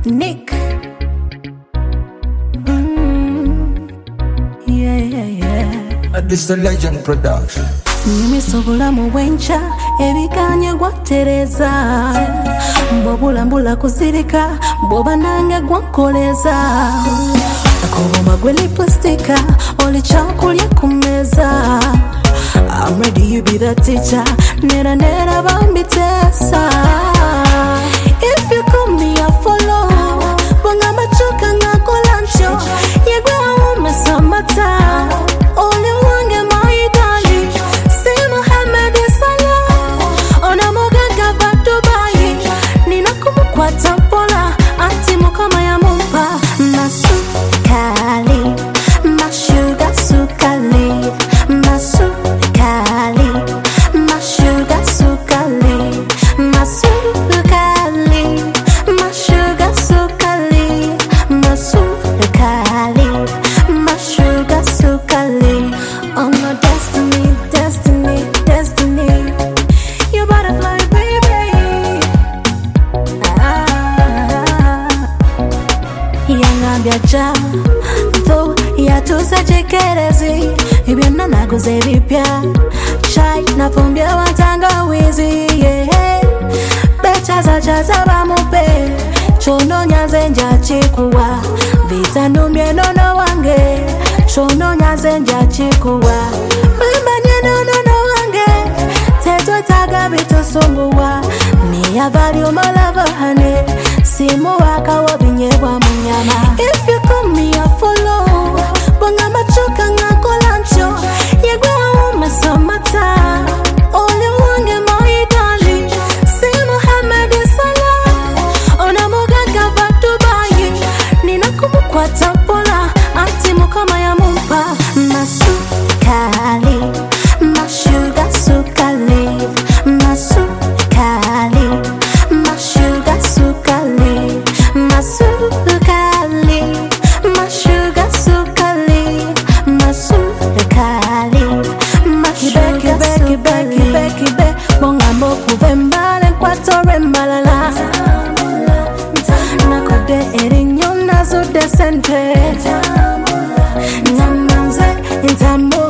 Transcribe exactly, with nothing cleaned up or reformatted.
Nick. Mm. Yeah, yeah, yeah. This is the Legend Production. Nimisobola mu bwenca ebikanye gwatereza mbobulambula kusirika bwoba nange gwankoleza akoboma gwe lipsticka oli kyakulya ku meza. I'm ready, you be the teacher. Nera nera bambitesa. If you come me I follow. Bonga machuka ngakola ncho. Yegwe ume samata. Ole wange maidali. Si Muhammad Salah. Ona mogaga batubayi. Nina kumukwata mpola. Anti mukama ya mumpa. Masukali. Mashuga sukali. Masukali. Yangambyaja Tho yatusa chekerezi Ibiana naguze vipya Chai nafumbia watangawizi yeah. Bechaza chaza bamupe Chono nyanze nja chikuwa Vita numye nono wange Chono nyanze nja chikuwa Mbanye nono wange Teto taga bitu sumbuwa Ni ya value my lover honey Simu waka wabinyewa munyama. If you call me I follow. Bonga machuka ngakola ncho. Yegwe ume samata. Ole wange maidali. Si Muhammad Salah. Ona mogaga batubayi. Nina kumukwata mpola. Anti mukama ya mumpa. Masukali. Mashuga sukali. Masukali. Mashuga sukali. Masukali, mashuga sukali, masukali, mashuga sukali. Beki beki be, bonga moku vembale kwatore malala. Nakode erinyo nazo desente. Namanze intamu.